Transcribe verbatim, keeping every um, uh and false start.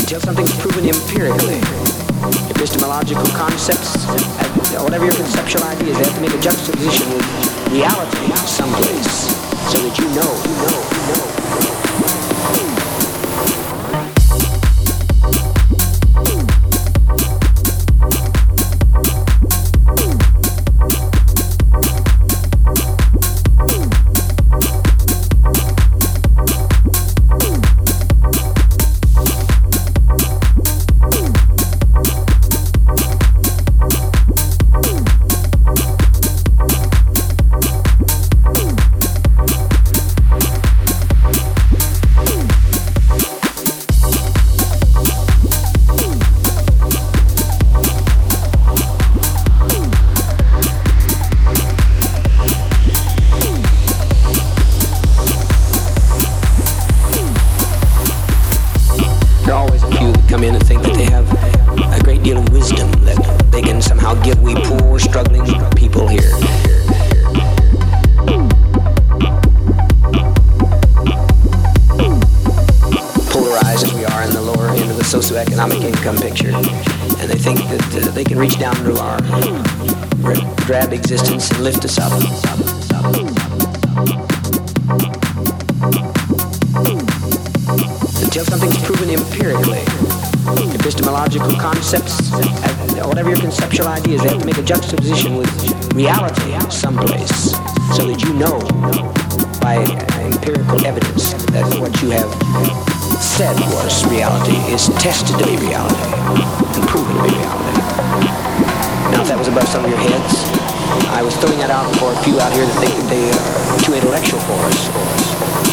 until something's proven empirically. Epistemological concepts, uh, whatever your conceptual ideas, they have to make a juxtaposition with reality someplace so that you know, you know, you know. Socioeconomic income picture, and they think that uh, they can reach down into our drab existence and lift us up. Until something's proven empirically. Epistemological concepts, uh, whatever your conceptual ideas, they have to make a juxtaposition with reality someplace so that you know by empirical evidence that what you have said was reality is tested to be reality and proven to be reality. Now, if that was above some of your heads, I was throwing that out for a few out here that think that they are too intellectual for us.